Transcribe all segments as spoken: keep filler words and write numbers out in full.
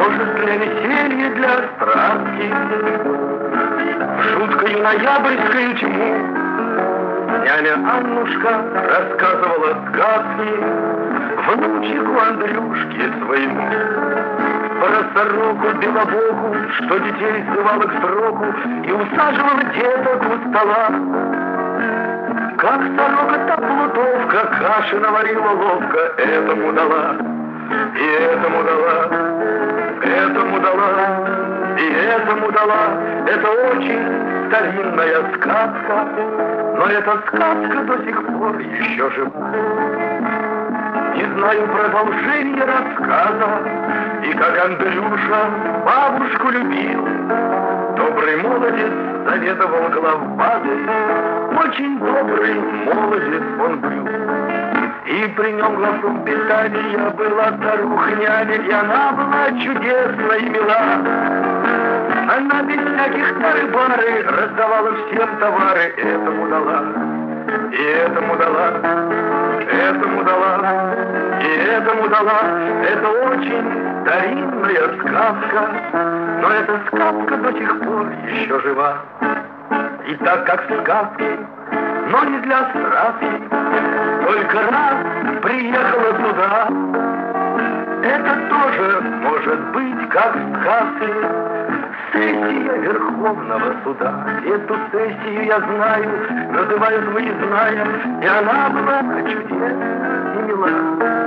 Может, для веселья, для страсти, в жуткую ноябрьскую тьму няня Аннушка рассказывала сказки внучику Андрюшке своему. Про сороку белобогу, что детей сзывала к сроку и усаживала деток у стола. Как сорока-то плутовка каши наварила ловко, этому дала, и этому дала, этому дала, и этому дала. Это очень старинная сказка, но эта сказка до сих пор еще жива. Не знаю продолжения рассказа, и как Андрюша бабушку любил. Добрый молодец заведовал главбадой, очень добрый молодец он был. И при нем главком питания была старуха-няня, и она была чудесна и мила. Она без всяких тары-бары раздавала всем товары, этому дала, и этому дала, этому дала, и этому дала. Это очень старинная сказка, но эта сказка до сих пор еще жива. И так как сказки, но не для страсти, только раз приехала туда. Это тоже может быть как в сказке. Сессия Верховного суда. Эту сессию я знаю, называют выездная, и она была чудесна и мила.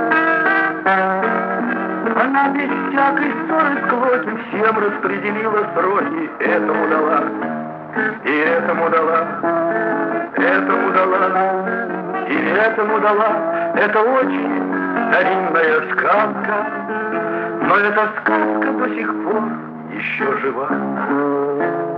Она без всякой ссоры склоки всем распределила сроки. Этому дала, и этому дала, этому дала, и этому дала. Это очень старинная сказка, но эта сказка до сих пор еще жива.